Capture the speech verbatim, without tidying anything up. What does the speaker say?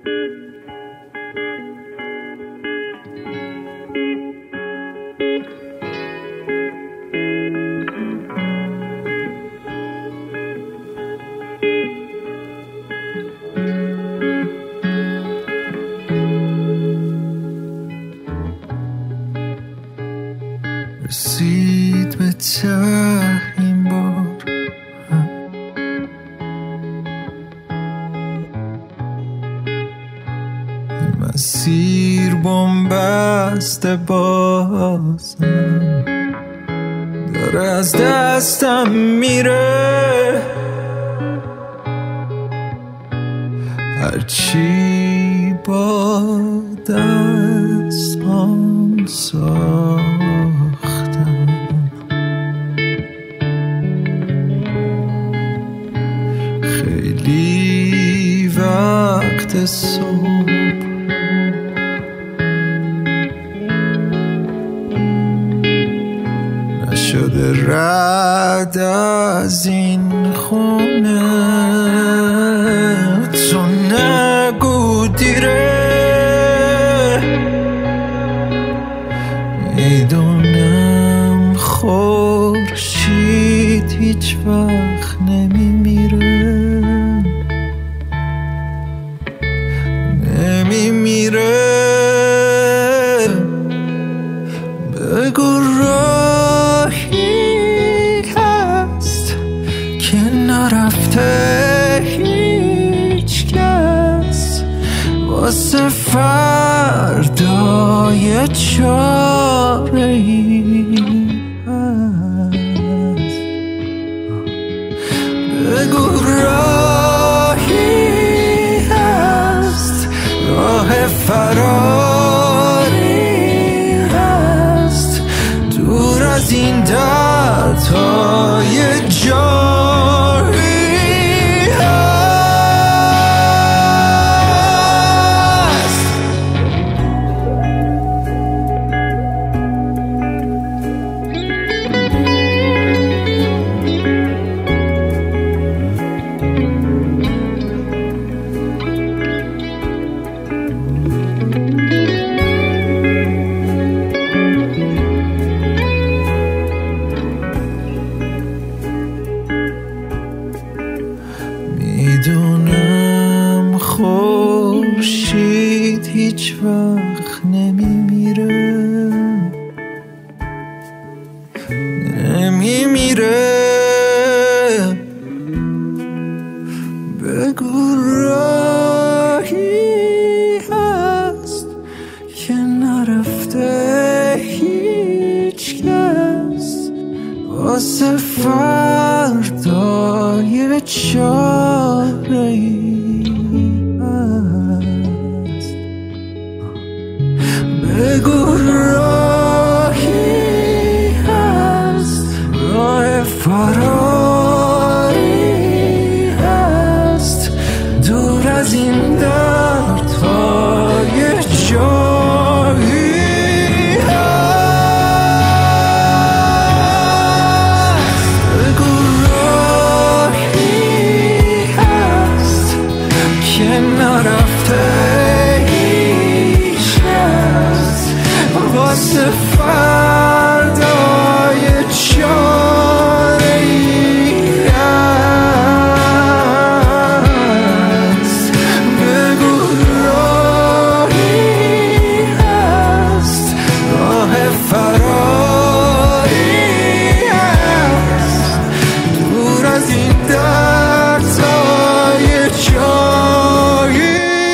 رسید به ته این بار، مسیر بن‌بسته بازم داره از دستم میره، هرچی با دستم ساختم خیلی وقت صبح نشده رد از این خونه، تو نگو دیره، میدونم خورشید هیچ وقت نمیمیره، نمیمیره. بگو راهی هست که نرفته هیچ کس، واسه فردای چاره‌ای هست. بگو راهی هست، راه فراری هست، دور از این دردهای جاری هست. میدونم خورشید هیچ وقت نمیمیره، نمیمیره. بگو راهی هست که نرفته هیچ کس، واسه فردای چاره‌ای هست. بگو راهی هست، راه فراری هست، دور از این دردهای جاری هست. بگو راهی هست که نرفته هیچ کس، واسه فردای چاره‌ای هست. بگو راهی هست، راه فراری هست، دور از این دردهای جاری